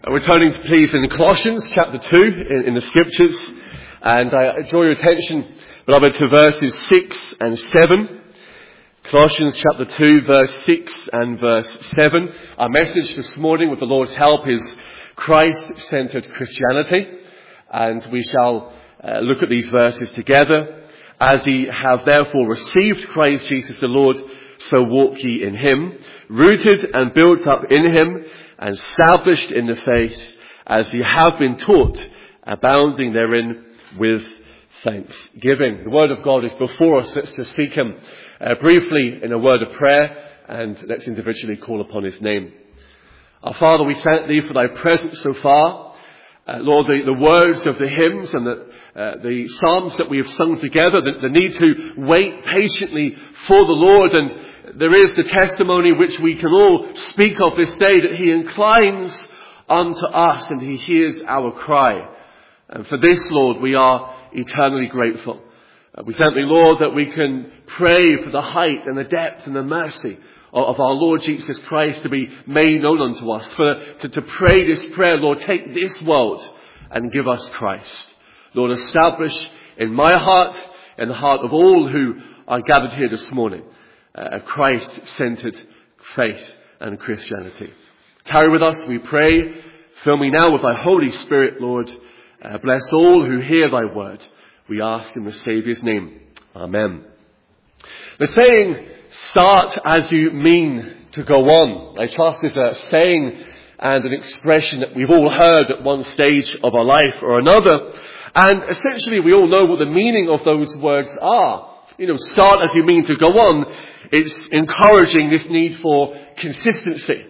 We're turning to please in Colossians chapter 2 in the scriptures, and I draw your attention, beloved, to verses 6 and 7. Colossians chapter 2 verse 6 and verse 7. Our message this morning with the Lord's help is Christ-centered Christianity, and we shall look at these verses together. As ye have therefore received Christ Jesus the Lord, so walk ye in him, rooted and built up in him, and established in the faith, as ye have been taught, abounding therein with thanksgiving. The word of God is before us. Let's just seek him briefly in a word of prayer, and let's individually call upon his name. Our Father, we thank thee for thy presence so far. Lord, the words of the hymns and the psalms that we have sung together, the need to wait patiently for the Lord, and there is the testimony which we can all speak of this day, that he inclines unto us and he hears our cry. And for this, Lord, we are eternally grateful. We thank thee, Lord, that we can pray for the height and the depth and the mercy of our Lord Jesus Christ to be made known unto us. To pray this prayer, Lord, take this world and give us Christ. Lord, establish in my heart and the heart of all who are gathered here this morning a Christ-centered faith and Christianity. Tarry with us, we pray. Fill me now with thy Holy Spirit, Lord. Bless all who hear thy word. We ask in the Saviour's name. Amen. The saying, start as you mean to go on, I trust is a saying and an expression that we've all heard at one stage of our life or another. And essentially we all know what the meaning of those words are. Start as you mean to go on. It's encouraging this need for consistency.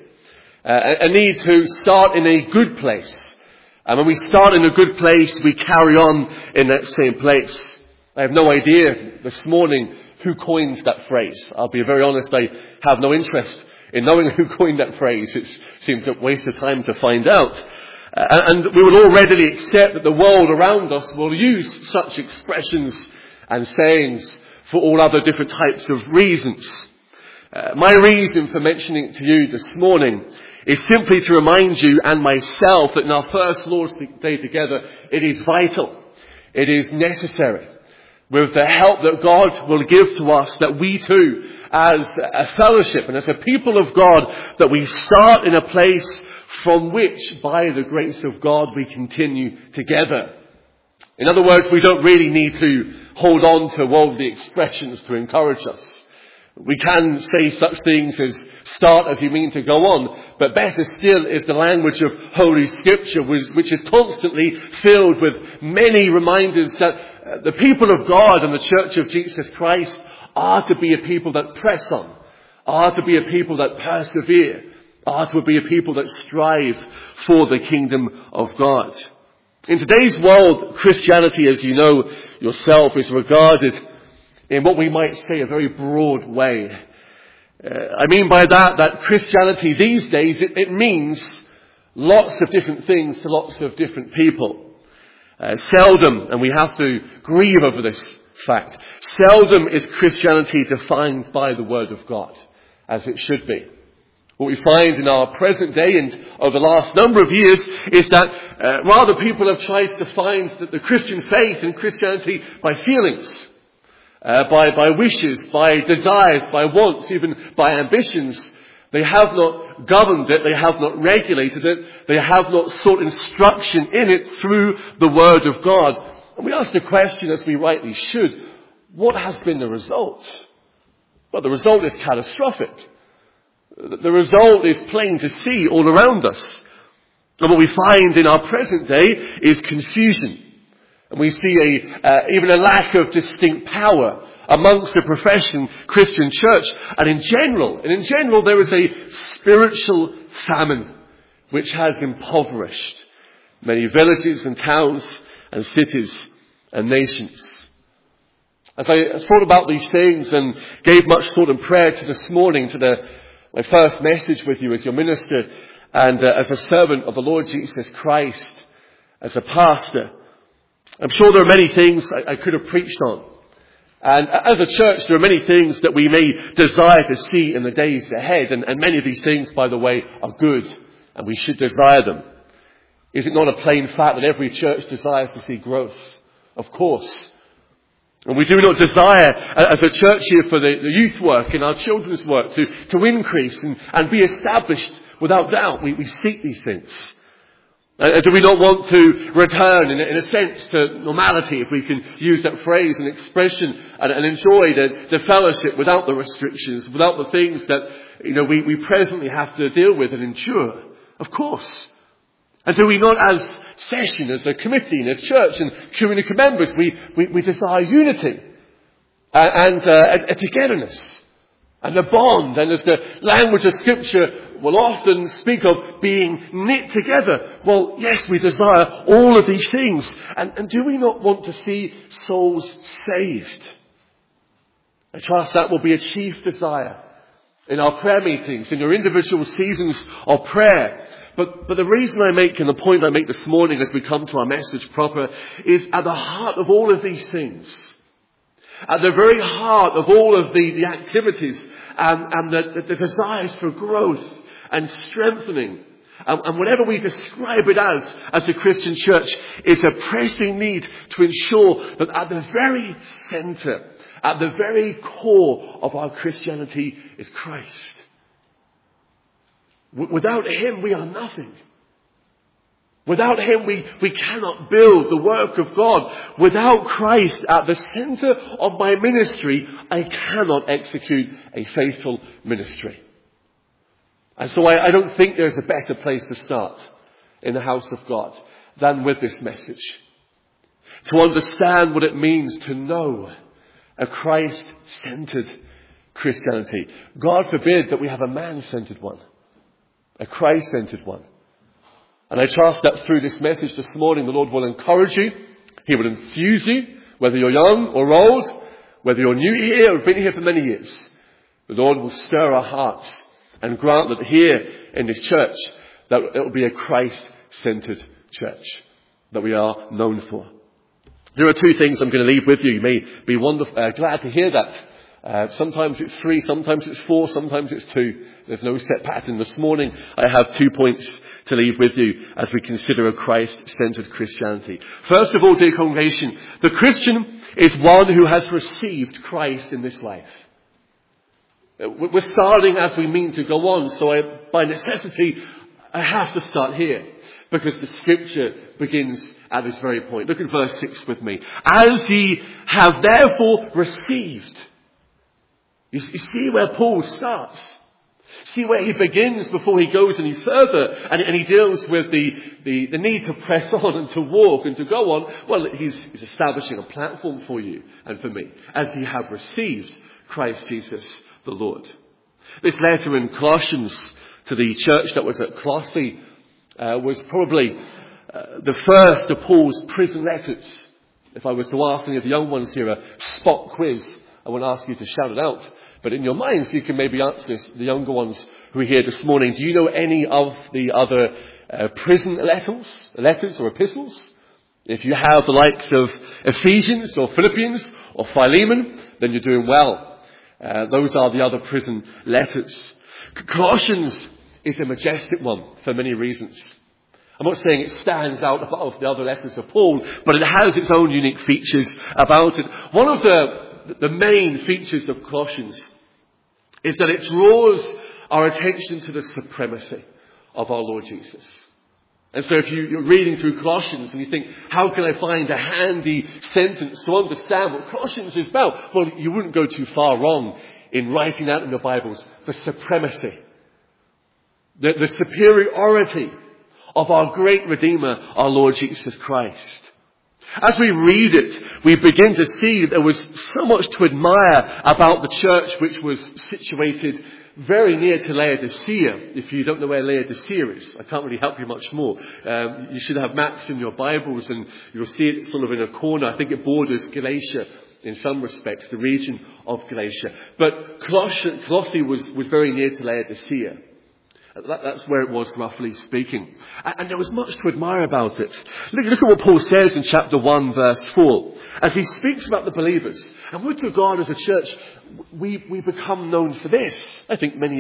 A need to start in a good place. And when we start in a good place, we carry on in that same place. I have no idea this morning who coined that phrase. I'll be very honest, I have no interest in knowing who coined that phrase. It seems a waste of time to find out. And we will all readily accept that the world around us will use such expressions and sayings for all other different types of reasons. My reason for mentioning it to you this morning is simply to remind you and myself that in our first Lord's Day together, it is vital, it is necessary, with the help that God will give to us, that we too, as a fellowship and as a people of God, that we start in a place from which, by the grace of God, we continue together. In other words, we don't really need to hold on to worldly expressions to encourage us. We can say such things as start as you mean to go on, but better still is the language of Holy Scripture, which is constantly filled with many reminders that the people of God and the Church of Jesus Christ are to be a people that press on, are to be a people that persevere, are to be a people that strive for the kingdom of God. In today's world, Christianity, as you know yourself, is regarded in what we might say a very broad way. I mean by that Christianity these days, it means lots of different things to lots of different people. Seldom, and we have to grieve over this fact, seldom is Christianity defined by the Word of God, as it should be. What we find in our present day and over the last number of years is that rather people have tried to define the Christian faith and Christianity by feelings, by wishes, by desires, by wants, even by ambitions. They have not governed it, they have not regulated it, they have not sought instruction in it through the Word of God. And we ask the question, as we rightly should, what has been the result? Well, the result is catastrophic. The result is plain to see all around us. And what we find in our present day is confusion. And we see even a lack of distinct power amongst the profession Christian church. And in general, there is a spiritual famine which has impoverished many villages and towns and cities and nations. As I thought about these things and gave much thought and prayer to this morning, to my first message with you as your minister and as a servant of the Lord Jesus Christ, as a pastor, I'm sure there are many things I could have preached on. And as a church, there are many things that we may desire to see in the days ahead. And many of these things, by the way, are good, and we should desire them. Is it not a plain fact that every church desires to see growth? Of course. And we do not desire, as a church here, for the youth work and our children's work to increase and be established without doubt. We seek these things. And do we not want to return, in a sense, to normality, if we can use that phrase and expression, and enjoy the fellowship without the restrictions, without the things that we presently have to deal with and endure? Of course. And do we not, as session, as a committee, and as church and community members, we desire unity and a togetherness and a bond, and as the language of Scripture will often speak of being knit together. Well, yes, we desire all of these things. And do we not want to see souls saved? I trust that will be a chief desire in our prayer meetings, in your individual seasons of prayer. But the reason I make, and the point I make this morning as we come to our message proper, is at the heart of all of these things, at the very heart of all of the activities and the desires for growth and strengthening, and whatever we describe it as the Christian church, is a pressing need to ensure that at the very centre, at the very core of our Christianity is Christ. Without Him, we are nothing. Without Him, we cannot build the work of God. Without Christ at the centre of my ministry, I cannot execute a faithful ministry. And so I don't think there's a better place to start in the house of God than with this message. To understand what it means to know a Christ-centered Christianity. God forbid that we have a man-centered one. A Christ-centered one. And I trust that through this message this morning, the Lord will encourage you. He will infuse you, whether you're young or old, whether you're new here or been here for many years. The Lord will stir our hearts and grant that here in this church, that it will be a Christ-centered church that we are known for. There are two things I'm going to leave with you. You may be glad to hear that. Sometimes it's 3, sometimes it's 4, sometimes it's 2. There's no set pattern. This morning I have 2 points to leave with you as we consider a Christ-centered Christianity. First of all, dear congregation, the Christian is one who has received Christ in this life. We're starting as we mean to go on, so by necessity I have to start here, because the Scripture begins at this very point. Look at verse 6 with me. As ye have therefore received. You see where Paul starts. See where he begins before he goes any further, and he deals with the need to press on and to walk and to go on. Well, he's establishing a platform for you and for me, as you have received Christ Jesus the Lord. This letter in Colossians to the church that was at Colossae was probably the first of Paul's prison letters. If I was to ask any of the young ones here a spot quiz, I won't ask you to shout it out. But in your minds, you can maybe answer this. The younger ones who are here this morning, do you know any of the other prison letters or epistles? If you have the likes of Ephesians or Philippians or Philemon, then you're doing well. Those are the other prison letters. Colossians is a majestic one for many reasons. I'm not saying it stands out above the other letters of Paul, but it has its own unique features about it. One of the main features of Colossians is that it draws our attention to the supremacy of our Lord Jesus. And so if you're reading through Colossians and you think, how can I find a handy sentence to understand what Colossians is about? Well, you wouldn't go too far wrong in writing out in your Bibles the supremacy, the superiority of our great Redeemer, our Lord Jesus Christ. As we read it, we begin to see that there was so much to admire about the church, which was situated very near to Laodicea. If you don't know where Laodicea is, I can't really help you much more. You should have maps in your Bibles, and you'll see it sort of in a corner. I think it borders Galatia in some respects, the region of Galatia. But Colossae was very near to Laodicea. That's where it was, roughly speaking. And there was much to admire about it. Look at what Paul says in chapter 1, verse 4. As he speaks about the believers. And would to God, as a church, we become known for this. I think many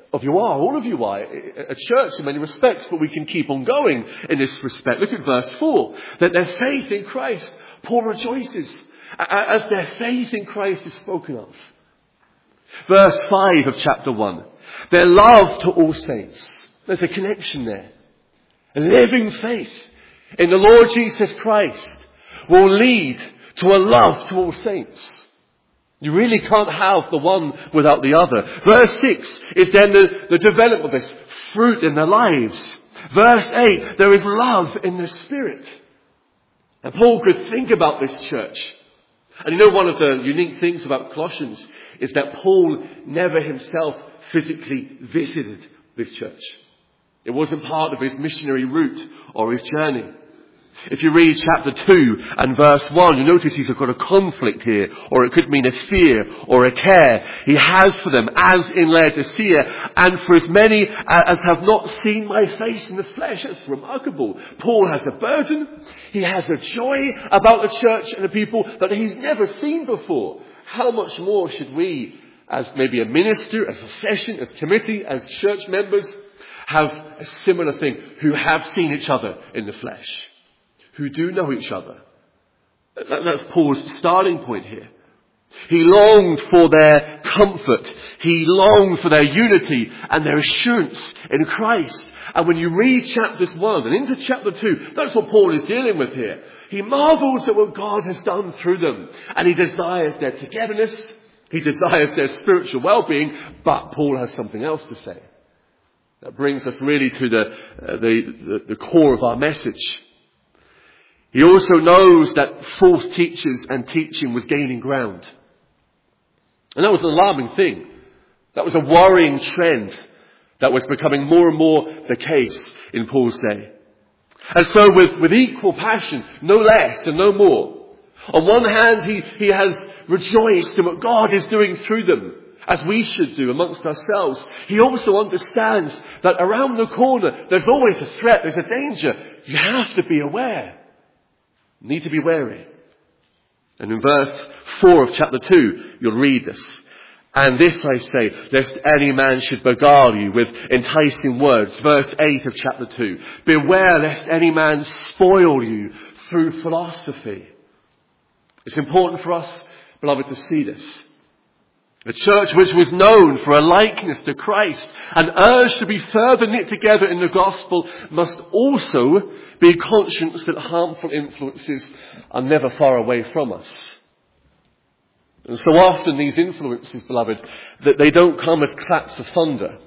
of you are, all of you are, a church in many respects, but we can keep on going in this respect. Look at verse 4. That their faith in Christ, Paul rejoices as their faith in Christ is spoken of. Verse 5 of chapter 1. Their love to all saints. There's a connection there. A living faith in the Lord Jesus Christ will lead to a love to all saints. You really can't have the one without the other. Verse 6 is then the development of this fruit in their lives. Verse 8, there is love in the Spirit. And Paul could think about this church. And you know, one of the unique things about Colossians is that Paul never himself physically visited this church. It wasn't part of his missionary route or his journey. If you read chapter 2 and verse 1, you notice he's got a conflict here, or it could mean a fear or a care he has for them, as in Laodicea, and for as many as have not seen my face in the flesh. It's remarkable. Paul has a burden. He has a joy about the church and the people that he's never seen before. How much more should we, as maybe a minister, as a session, as committee, as church members, have a similar thing, who have seen each other in the flesh, who do know each other? That's Paul's starting point here. He longed for their comfort. He longed for their unity and their assurance in Christ. And when you read chapters 1 and into chapter 2, that's what Paul is dealing with here. He marvels at what God has done through them. And he desires their togetherness. He desires their spiritual well-being. But Paul has something else to say. That brings us really to the core of our message. He also knows that false teachers and teaching was gaining ground. And that was an alarming thing. That was a worrying trend that was becoming more and more the case in Paul's day. And so with equal passion, no less and no more. On one hand, he has rejoiced in what God is doing through them, as we should do amongst ourselves. He also understands that around the corner, there's always a threat, there's a danger. You have to be aware. You need to be wary. And in verse 4 of chapter 2, you'll read this. And this I say, lest any man should beguile you with enticing words. Verse 8 of chapter 2. Beware lest any man spoil you through philosophy. It's important for us, beloved, to see this. A church which was known for a likeness to Christ and urged to be further knit together in the gospel must also be conscious that harmful influences are never far away from us. And so often these influences, beloved, that they don't come as claps of thunder,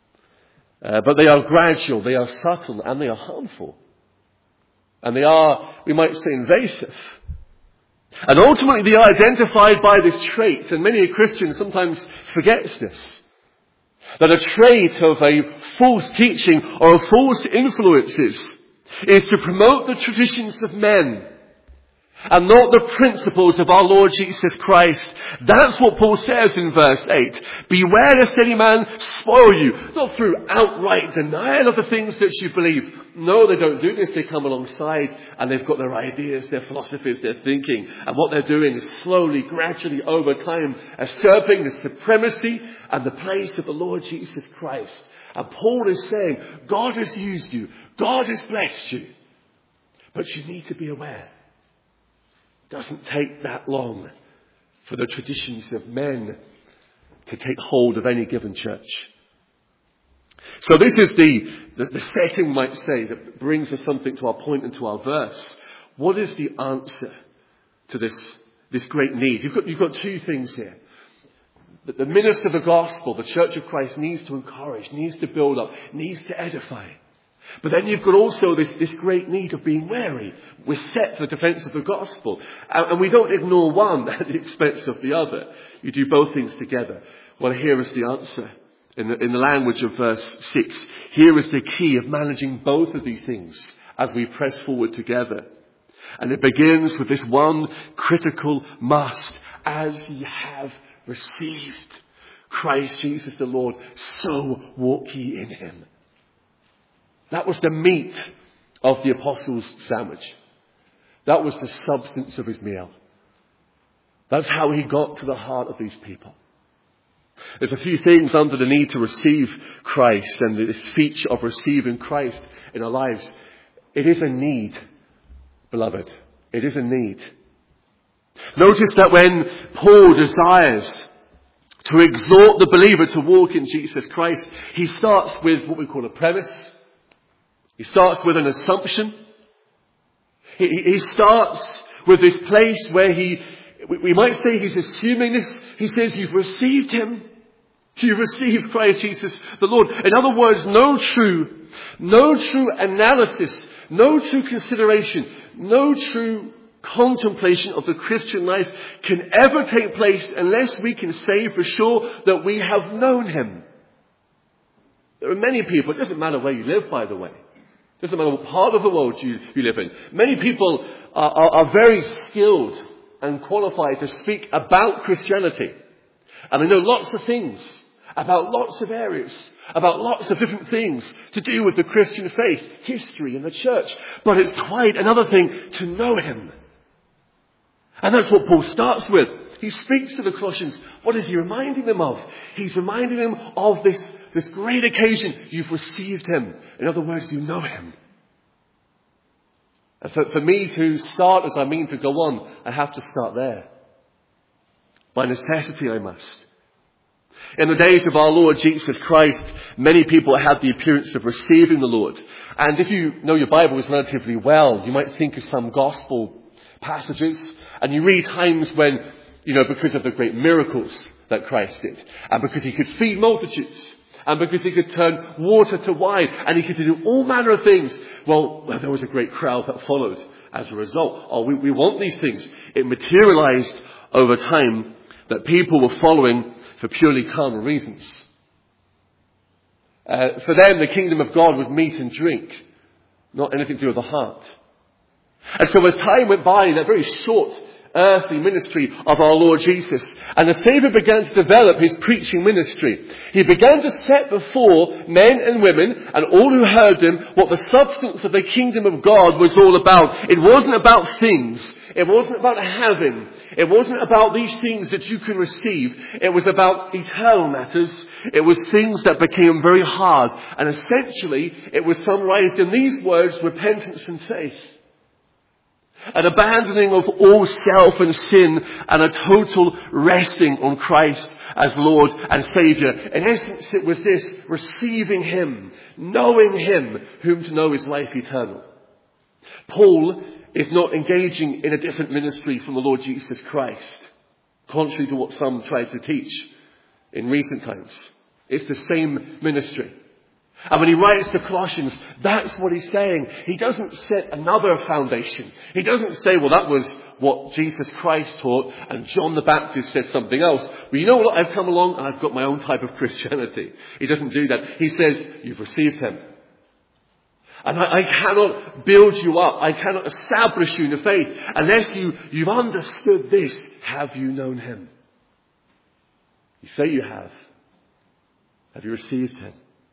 but they are gradual, they are subtle, and they are harmful. And they are, we might say, invasive. And ultimately they are identified by this trait, and many Christians sometimes forgets this. That a trait of a false teaching or a false influences is to promote the traditions of men and not the principles of our Lord Jesus Christ. That's what Paul says in verse 8. Beware lest any man spoil you, not through outright denial of the things that you believe. No, they don't do this. They come alongside and they've got their ideas, their philosophies, their thinking. And what they're doing is slowly, gradually, over time, usurping the supremacy and the place of the Lord Jesus Christ. And Paul is saying, God has used you. God has blessed you. But you need to be aware. It doesn't take that long for the traditions of men to take hold of any given church. So this is the setting, we might say, that brings us something to our point and to our verse. What is the answer to this great need? You've got two things here. That the minister of the gospel, the Church of Christ, needs to encourage, needs to build up, needs to edify. But then you've got also this great need of being wary. We're set for the defense of the gospel. And we don't ignore one at the expense of the other. You do both things together. Well, here is the answer. In the language of verse 6. Here is the key of managing both of these things as we press forward together. And it begins with this one critical must. As ye have received Christ Jesus the Lord, so walk ye in him. That was the meat of the apostles' sandwich. That was the substance of his meal. That's how he got to the heart of these people. There's a few things under the need to receive Christ and this feature of receiving Christ in our lives. It is a need, beloved. It is a need. Notice that when Paul desires to exhort the believer to walk in Jesus Christ, he starts with what we call a premise. He starts with an assumption. He starts with this place where we might say he's assuming this. He says, you've received him. You've received Christ Jesus the Lord. In other words, no true analysis, no true consideration, no true contemplation of the Christian life can ever take place unless we can say for sure that we have known him. There are many people, it doesn't matter where you live, by the way. It doesn't matter what part of the world you live in. Many people are very skilled and qualified to speak about Christianity. And they know lots of things about lots of areas, about lots of different things to do with the Christian faith, history and the church. But it's quite another thing to know him. And that's what Paul starts with. He speaks to the Colossians. What is he reminding them of? He's reminding them of this great occasion. You've received him. In other words, you know him. And for me to start as I mean to go on, I have to start there. By necessity, I must. In the days of our Lord Jesus Christ, many people had the appearance of receiving the Lord. And if you know your Bibles relatively well, you might think of some gospel passages. And you read times when, because of the great miracles that Christ did, and because he could feed multitudes, and because he could turn water to wine, and he could do all manner of things. Well, there was a great crowd that followed as a result. We want these things. It materialized over time that people were following for purely carnal reasons. For them, the kingdom of God was meat and drink, not anything to do with the heart. And so as time went by in that very short earthly ministry of our Lord Jesus, and the Saviour began to develop his preaching ministry, he began to set before men and women and all who heard him what the substance of the kingdom of God was all about. It wasn't about things. It wasn't about having. It wasn't about these things that you can receive. It was about eternal matters. It was things that became very hard. And essentially, it was summarized in these words: repentance and faith. An abandoning of all self and sin, and a total resting on Christ as Lord and Saviour. In essence, it was this: receiving him, knowing him, whom to know is life eternal. Paul is not engaging in a different ministry from the Lord Jesus Christ, contrary to what some try to teach in recent times. It's the same ministry. And when he writes to Colossians, that's what he's saying. He doesn't set another foundation. He doesn't say, well, that was what Jesus Christ taught, and John the Baptist said something else. Well, you know what? I've come along and I've got my own type of Christianity. He doesn't do that. He says, you've received him. And I cannot build you up. I cannot establish you in the faith unless you've understood this. Have you known him? You say you have. Have you received him?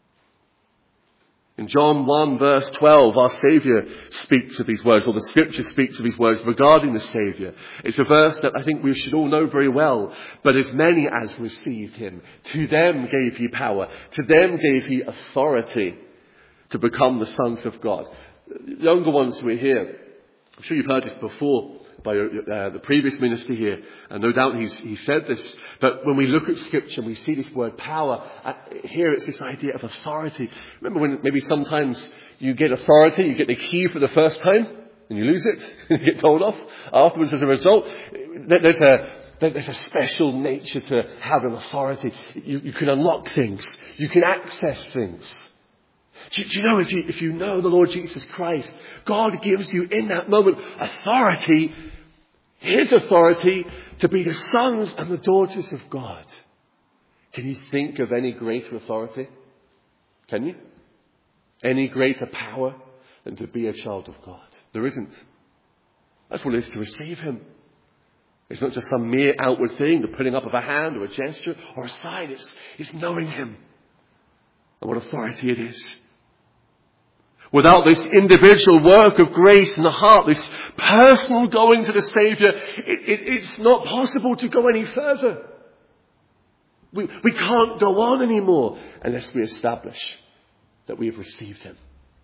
In John 1 verse 12, our Saviour speaks of these words, or the Scripture speaks of these words regarding the Saviour. It's a verse that I think we should all know very well. But as many as received him, to them gave he power. To them gave he authority to become the sons of God. Younger ones who are here, I'm sure you've heard this before by the previous minister here, and no doubt he said this. But when we look at Scripture, we see this word power. Here it's this idea of authority. Remember when maybe sometimes you get authority, you get the key for the first time, and you lose it, and you get told off afterwards as a result. There's a special nature to having authority. You can unlock things. You can access things. Do you know, if you know the Lord Jesus Christ, God gives you in that moment authority, his authority, to be the sons and the daughters of God. Can you think of any greater authority? Can you? Any greater power than to be a child of God? There isn't. That's what it is to receive him. It's not just some mere outward thing, the putting up of a hand or a gesture or a sign. It's knowing him and what authority it is. Without this individual work of grace in the heart, this personal going to the Saviour, it's not possible to go any further. We can't go on anymore unless we establish that we have received him.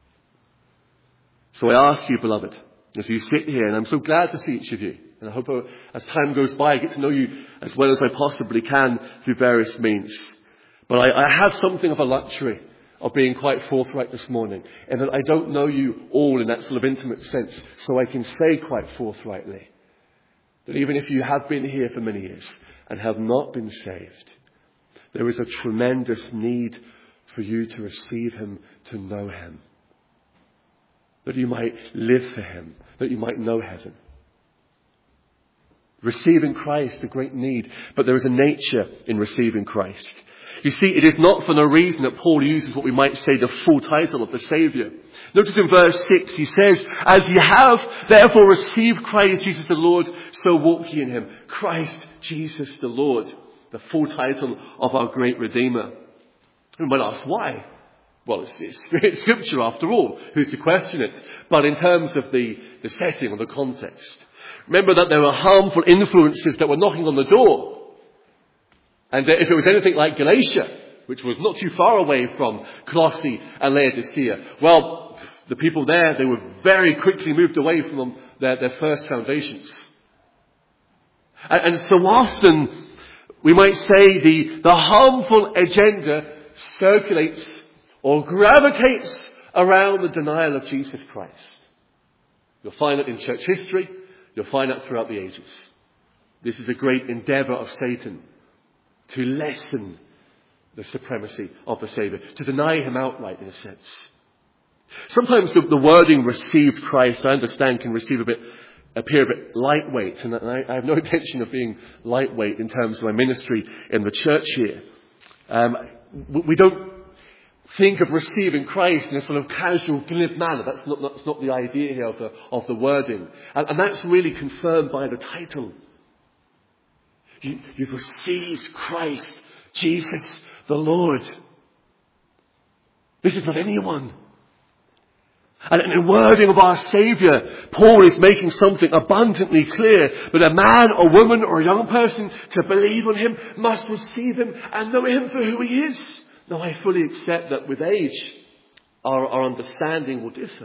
So I ask you, beloved, as you sit here, and I'm so glad to see each of you, and I hope as time goes by I get to know you as well as I possibly can through various means. But I have something of a luxury of being quite forthright this morning, in that I don't know you all in that sort of intimate sense, so I can say quite forthrightly that even if you have been here for many years and have not been saved, there is a tremendous need for you to receive him, to know him, that you might live for him, that you might know heaven. Receiving Christ, a great need, but there is a nature in receiving Christ. You see, it is not for no reason that Paul uses what we might say the full title of the Saviour. Notice in verse 6, he says, as ye have therefore received Christ Jesus the Lord, so walk ye in him. Christ Jesus the Lord, the full title of our great Redeemer. We might ask why. Well, it's Scripture after all. Who's to question it? But in terms of the setting or the context, remember that there were harmful influences that were knocking on the door. And if it was anything like Galatia, which was not too far away from Colossae and Laodicea, well, the people there, they were very quickly moved away from their first foundations. And so often, we might say the harmful agenda circulates or gravitates around the denial of Jesus Christ. You'll find it in church history. You'll find it throughout the ages. This is a great endeavour of Satan to lessen the supremacy of the Saviour, to deny him outright in a sense. Sometimes the wording received Christ, I understand, can appear a bit lightweight, and I have no intention of being lightweight in terms of my ministry in the church here. We don't think of receiving Christ in a sort of casual, glib manner. That's not the idea here of the wording. And that's really confirmed by the title. You've received Christ, Jesus the Lord. This is not anyone. And in the wording of our Saviour, Paul is making something abundantly clear, that a man or woman or a young person to believe on him must receive him and know him for who he is. Now, I fully accept that with age, our understanding will differ.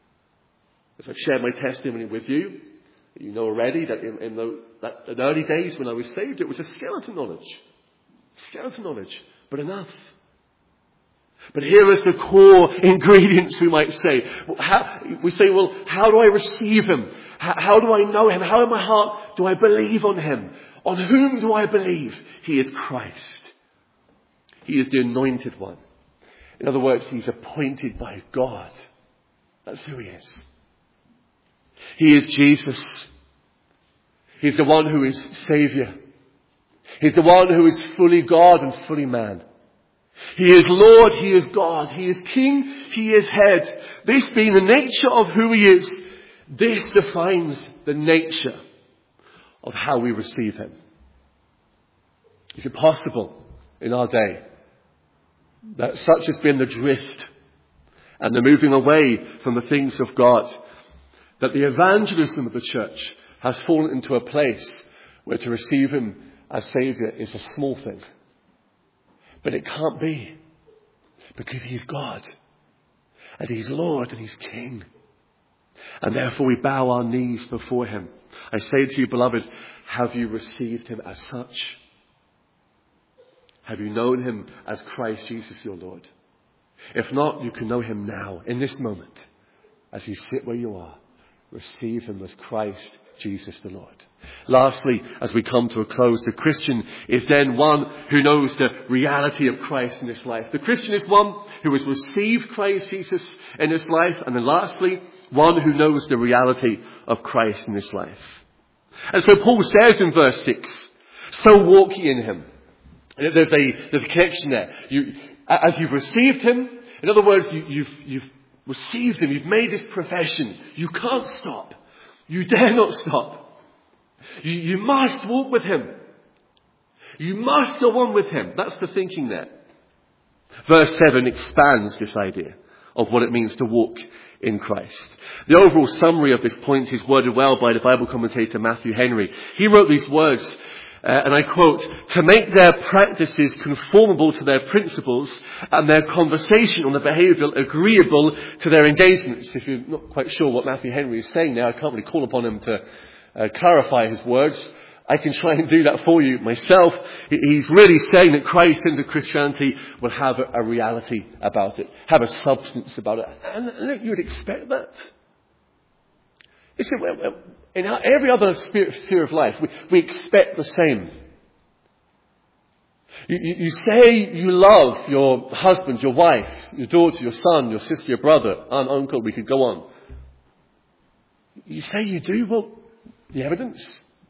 As I've shared my testimony with you, you know already that in the early days when I was saved, it was a skeleton knowledge, but enough. But here is the core ingredients, we might say. How do I receive him? How do I know him? How in my heart do I believe on him? On whom do I believe? He is Christ. He is the anointed one. In other words, he's appointed by God. That's who he is. He is Jesus. He's the one who is Saviour. He's the one who is fully God and fully man. He is Lord, he is God, he is King, he is Head. This being the nature of who he is, this defines the nature of how we receive him. Is it possible in our day that such has been the drift and the moving away from the things of God, that the evangelism of the church has fallen into a place where to receive him as Saviour is a small thing? But it can't be, because he's God, and he's Lord, and he's King. And therefore we bow our knees before him. I say to you, beloved, have you received him as such? Have you known him as Christ Jesus your Lord? If not, you can know him now, in this moment, as you sit where you are. Receive him as Christ Jesus the Lord. Lastly, as we come to a close, the Christian is then one who knows the reality of Christ in his life. The Christian is one who has received Christ Jesus in his life. And then lastly, one who knows the reality of Christ in his life. And so Paul says in verse 6, so walk ye in him. There's a connection there. As you've received him, in other words, you've received him, you've made his profession, you can't stop. You dare not stop. You must walk with him. You must go on with him. That's the thinking there. Verse 7 expands this idea of what it means to walk in Christ. The overall summary of this point is worded well by the Bible commentator Matthew Henry. He wrote these words and I quote, to make their practices conformable to their principles and their conversation on the behaviour agreeable to their engagements. If you're not quite sure what Matthew Henry is saying there, I can't really call upon him to clarify his words. I can try and do that for you myself. He's really saying that Christ-centered Christianity will have a reality about it, have a substance about it. And you would expect that. In every other sphere of life, we expect the same. You say you love your husband, your wife, your daughter, your son, your sister, your brother, aunt, uncle, we could go on. You say you do, well, the evidence.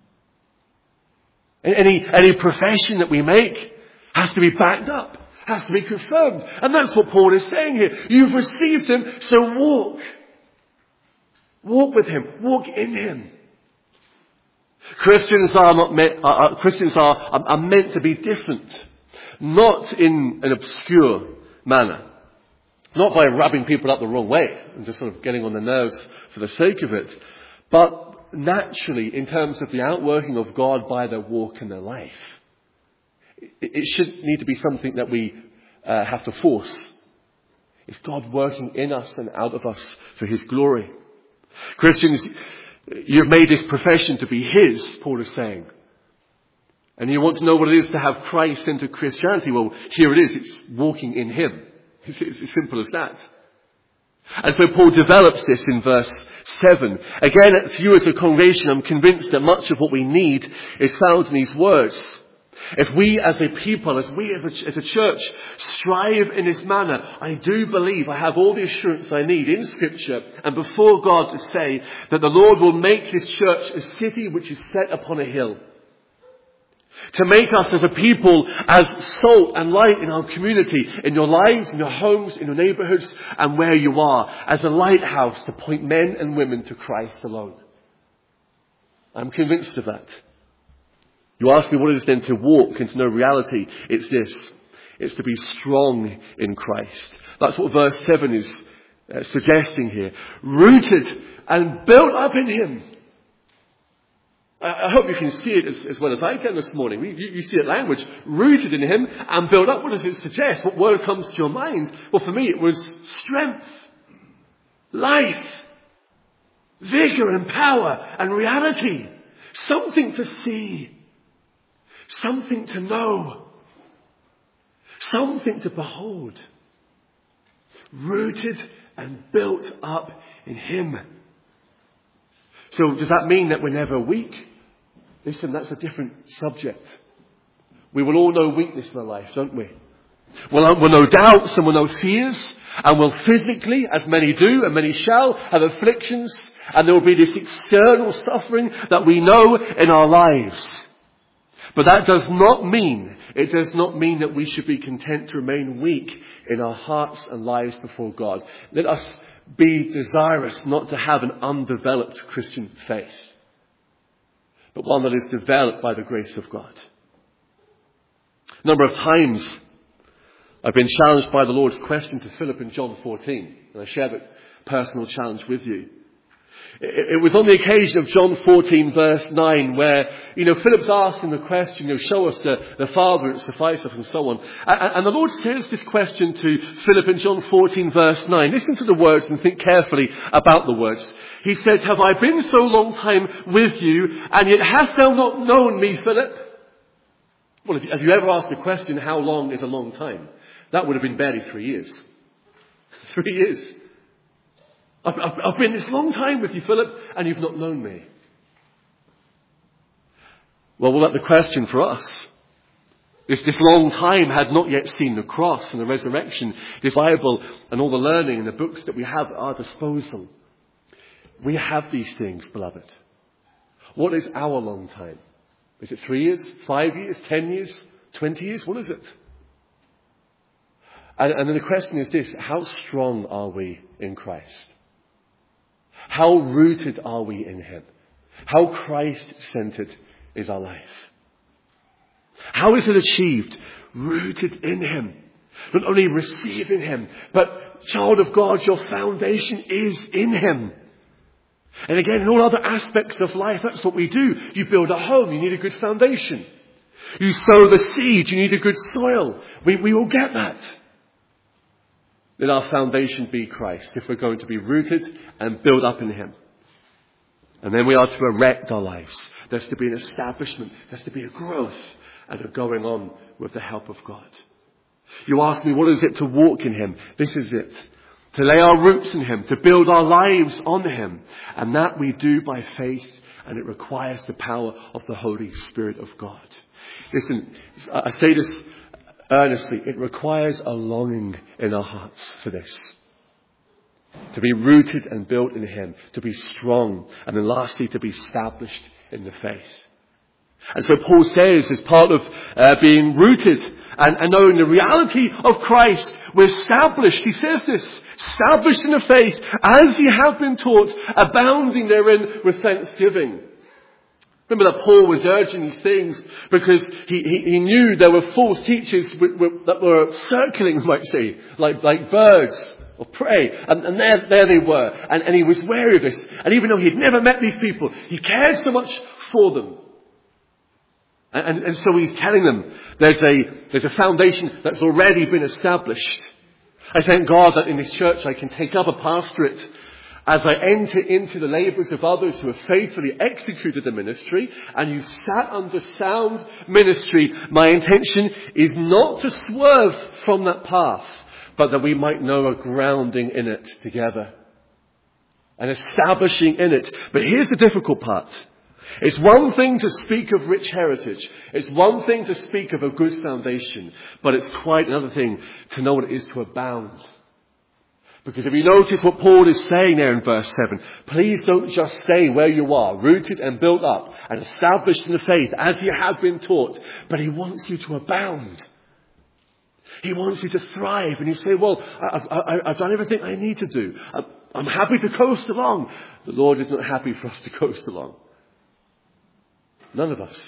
Any profession that we make has to be backed up, has to be confirmed. And that's what Paul is saying here. You've received him, so walk. Walk with him. Walk in him. Christians are meant to be different. Not in an obscure manner. Not by rubbing people up the wrong way and just sort of getting on their nerves for the sake of it. But naturally, in terms of the outworking of God by their walk in their life. It shouldn't need to be something that we have to force. It's God working in us and out of us for his glory. Christians, you've made this profession to be his, Paul is saying. And you want to know what it is to have Christ into Christianity. Well, here it is. It's walking in him. It's as simple as that. And so Paul develops this in verse 7. Again, for you as a congregation, I'm convinced that much of what we need is found in these words. If we as a people, as a church, strive in this manner, I do believe I have all the assurance I need in Scripture and before God to say that the Lord will make his church a city which is set upon a hill. To make us as a people as salt and light in our community, in your lives, in your homes, in your neighbourhoods, and where you are, as a lighthouse to point men and women to Christ alone. I'm convinced of that. You ask me what it is then to walk and to know reality. It's this. It's to be strong in Christ. That's what verse 7 is suggesting here. Rooted and built up in him. I hope you can see it as well as I can this morning. You see that language. Rooted in him and built up. What does it suggest? What word comes to your mind? Well, for me it was strength, life, vigor and power and reality. Something to see. Something to know. Something to behold. Rooted and built up in him. So does that mean that we're never weak? Listen, that's a different subject. We will all know weakness in our life, don't we? We'll know doubts and we'll know fears. And we'll physically, as many do and many shall, have afflictions. And there will be this external suffering that we know in our lives. But that does not mean that we should be content to remain weak in our hearts and lives before God. Let us be desirous not to have an undeveloped Christian faith, but one that is developed by the grace of God. A number of times I've been challenged by the Lord's question to Philip in John 14, and I share that personal challenge with you. It was on the occasion of John 14 verse 9 where, Philip's asking the question, show us the Father, it suffices, and so on. And the Lord says this question to Philip in John 14 verse 9. Listen to the words and think carefully about the words. He says, have I been so long time with you, and yet hast thou not known me, Philip? Well, have you ever asked the question, how long is a long time? That would have been barely 3 years. 3 years. I've been this long time with you, Philip, and you've not known me. Well, that's the question for us. This long time had not yet seen the cross and the resurrection, this Bible and all the learning and the books that we have at our disposal. We have these things, beloved. What is our long time? Is it 3 years, 5 years, 10 years, 20 years? What is it? And then the question is this, how strong are we in Christ? How rooted are we in him? How Christ-centered is our life? How is it achieved? Rooted in him. Not only receiving him, but child of God, your foundation is in him. And again, in all other aspects of life, that's what we do. You build a home, you need a good foundation. You sow the seed, you need a good soil. We will get that. Let our foundation be Christ if we're going to be rooted and built up in Him. And then we are to erect our lives. There's to be an establishment. There's to be a growth and a going on with the help of God. You ask me, what is it to walk in Him? This is it. To lay our roots in Him, to build our lives on Him. And that we do by faith, and it requires the power of the Holy Spirit of God. Listen, I say this earnestly. It requires a longing in our hearts for this. To be rooted and built in Him, to be strong, and then lastly to be established in the faith. And so Paul says, as part of being rooted and knowing the reality of Christ, we're established. He says this, established in the faith, as ye have been taught, abounding therein with thanksgiving. Remember that Paul was urging these things because he knew there were false teachers that were circling, you might say, like birds or prey. And there they were. And he was wary of this. And even though he'd never met these people, he cared so much for them. And so he's telling them there's a foundation that's already been established. I thank God that in this church I can take up a pastorate as I enter into the labours of others who have faithfully executed the ministry, and you've sat under sound ministry. My intention is not to swerve from that path, but that we might know a grounding in it together and establishing in it. But here's the difficult part. It's one thing to speak of rich heritage. It's one thing to speak of a good foundation. But it's quite another thing to know what it is to abound. Because if you notice what Paul is saying there in verse 7, please don't just stay where you are, rooted and built up and established in the faith as you have been taught. But he wants you to abound. He wants you to thrive. And you say, well, I've done everything I need to do. I'm happy to coast along. The Lord is not happy for us to coast along. None of us.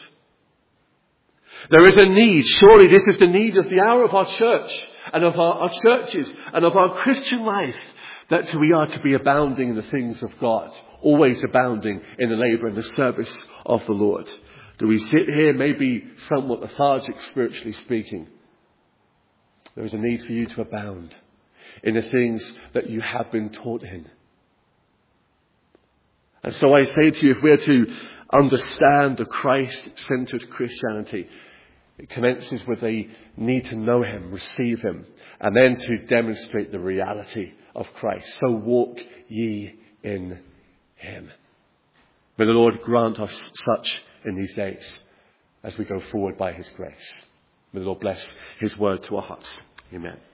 There is a need. Surely this is the need of the hour of our church and of our churches and of our Christian life, that we are to be abounding in the things of God, always abounding in the labour and the service of the Lord. Do we sit here maybe somewhat lethargic, spiritually speaking? There is a need for you to abound in the things that you have been taught in. And so I say to you, if we're to understand the Christ-centered Christianity, it commences with a need to know Him, receive Him, and then to demonstrate the reality of Christ. So walk ye in Him. May the Lord grant us such in these days as we go forward by His grace. May the Lord bless His word to our hearts. Amen.